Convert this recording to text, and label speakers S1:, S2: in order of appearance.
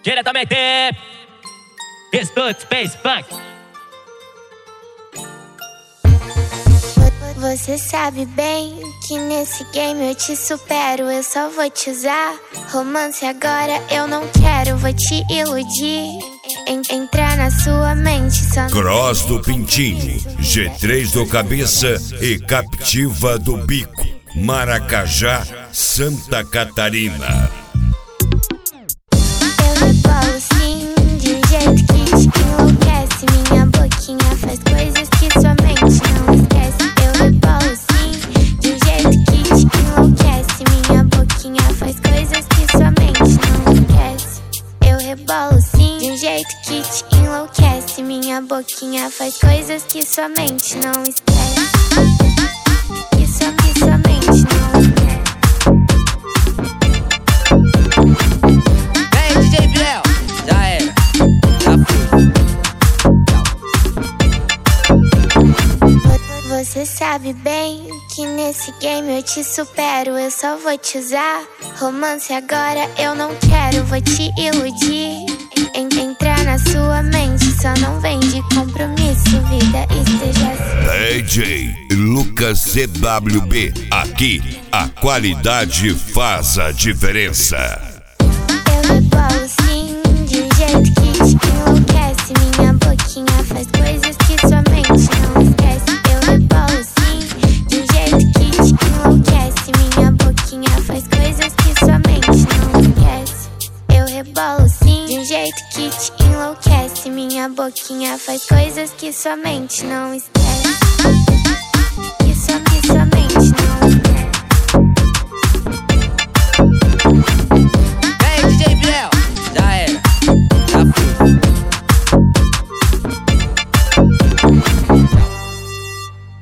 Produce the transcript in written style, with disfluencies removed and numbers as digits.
S1: diretamente Estúdio Space Funk.
S2: Você sabe bem que nesse game eu te supero. Eu só vou te usar. Romance agora eu não quero. Vou te iludir, entrar na sua mente só.
S3: Cross do Pintinho, G3 do Cabeça e Captiva do Bico, Maracajá, Santa Catarina.
S2: Eu rebolo sim, de um jeito que te enlouquece. Minha boquinha faz coisas que sua mente não esquece. Eu rebolo sim, de um jeito que te enlouquece. Minha boquinha faz coisas que sua mente não esquece. Eu rebolo sim, de um jeito que te enlouquece. Minha boquinha faz coisas que sua mente não esquece. Que sua mente não esquece.
S4: Vem, DJ Biel, já era, já fui.
S2: Você sabe bem que nesse game eu te supero. Eu só vou te usar. Romance agora eu não quero. Vou te iludir, entrar na sua mente. Só não vem de compromisso, vida, esteja assim.
S3: DJ Lucas CWB, aqui a qualidade faz a diferença.
S2: Eu rebolo sim, de um jeito que te enlouquece. Minha boquinha faz coisas que sua mente não esquece. Eu rebolo sim, de um jeito que te enlouquece. Minha boquinha faz coisas que sua mente não esquece. Eu rebolo sim, de um jeito que te enlouquece. Minha boquinha faz coisas que sua mente não esquece. Que sua mente